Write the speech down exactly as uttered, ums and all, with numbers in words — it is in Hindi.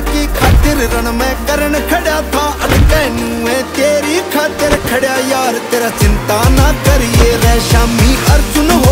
की खातिर रण में करन खड़ा था, अटकैनू है तेरी खातिर खड़ा यार, तेरा चिंता ना करिए रे शामी अर्जुन हो